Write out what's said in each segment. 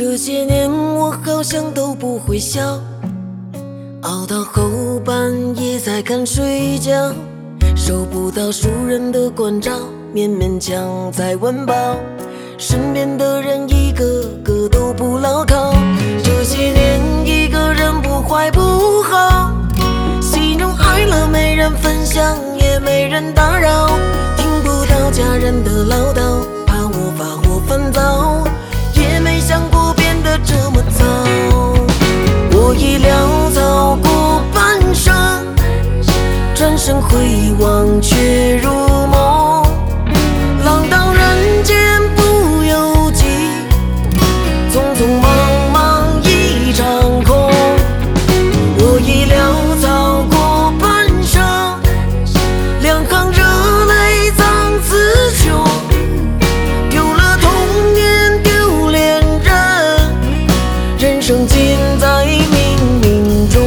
这些年我好像都不会笑，熬到后半夜才肯睡觉，收不到熟人的关照，勉勉强在温饱，身边的人一个个都不牢靠。这些年一个人不坏不好，喜怒哀乐没人分享，也没人打扰，听不到家人的唠叨，怕我发火烦躁，也没想过变得这么糟。我已潦草过半生，转身回望却如梦，浪荡人间不由己，匆匆忙忙一场空。我已潦草过半生，两行热泪藏词穷，丢了童年丢恋人，人生尽在冥冥中。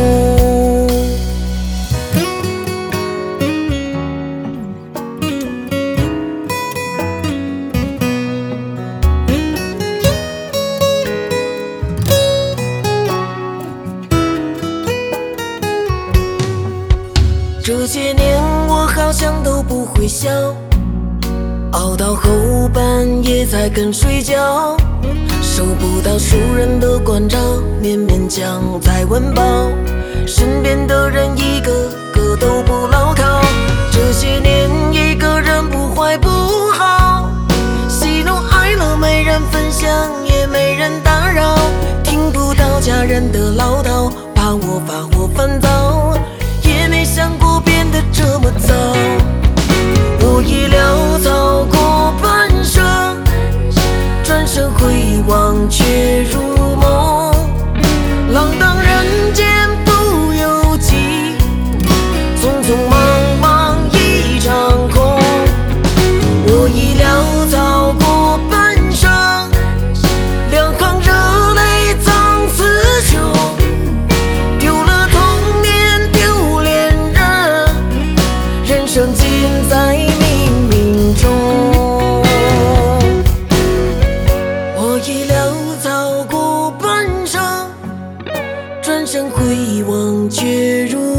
这些年我好像都不会笑，熬到后半夜才肯睡觉，收不到熟人的关照，勉勉强在温饱，身边的人一个个都不牢靠。这些年一个人不坏不好，喜怒哀乐没人分享，也没人打扰，听不到家人的唠叨，怕我发火烦躁，也没想过变得这么糟。我已潦草过半生，转身回望却如梦，浪荡人间不由己，匆匆忙忙一场空。我已潦草过半生，两行热泪藏词穷，丢了童年丢恋人，人生尽在冥冥中。我已潦草过半生，转身回望却如